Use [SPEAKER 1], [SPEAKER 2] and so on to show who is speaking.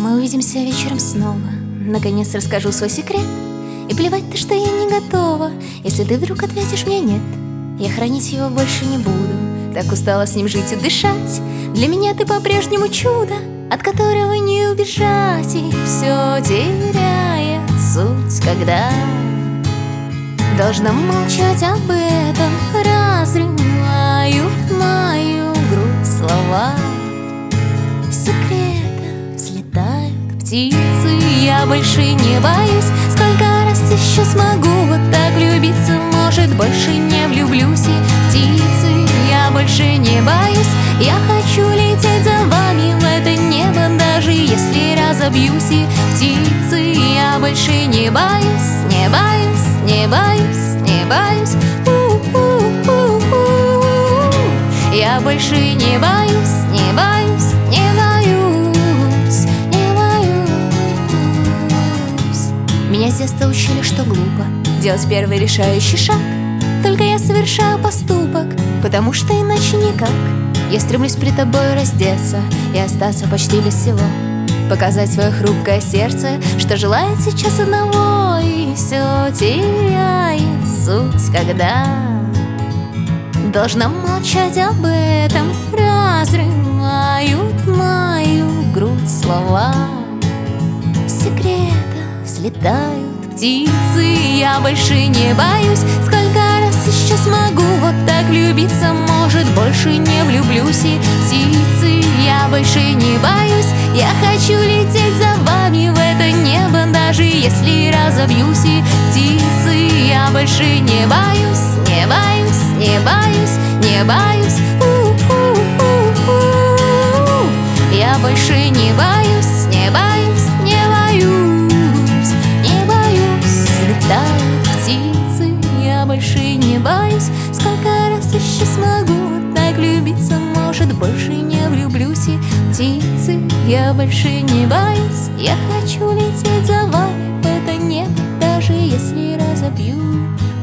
[SPEAKER 1] Мы увидимся вечером снова. Наконец расскажу свой секрет. И плевать ты, что я не готова. Если ты вдруг ответишь мне нет, я хранить его больше не буду. Так устала с ним жить и дышать. Для меня ты по-прежнему чудо, от которого не убежать. И все теряет суть, когда должна молчать об этом. Разрывают мою грудь слова секрета. Взлетают птицы, я больше не боюсь. Сколько раз еще смогу вот так влюбиться? Может, больше не влюблюсь. И птицы, я больше не боюсь. Я хочу лететь за вами в это небо, даже если разобьюсь. И птицы, я больше не боюсь, не боюсь, не боюсь, не боюсь. Я больше не боюсь, не боюсь, не боюсь, не боюсь. Меня с детства учили, что глупо делать первый решающий шаг. Только я совершаю поступок, потому что иначе никак. Я стремлюсь перед тобой раздеться и остаться почти без всего, показать свое хрупкое сердце, что желает сейчас одного. И все теряет суть, когда должна молчать об этом. Разрывают мою грудь слова секрета. Взлетают птицы, я больше не боюсь. Сколько раз еще смогу вот так влюбиться? Может, больше не влюблюсь. И птицы, я больше не боюсь. Я хочу лететь за вами в это небо, даже если разобьюсь. И птицы, я больше не боюсь, не боюсь, не боюсь, не боюсь. Я больше не боюсь, не боюсь, не боюсь, не боюсь. Взлетают птицы, я больше не боюсь. Сколько раз еще смогу вот так влюбиться? Может, больше не влюблюсь. И птицы, я больше не боюсь. Я хочу лететь за вами в это небо, даже если разобью.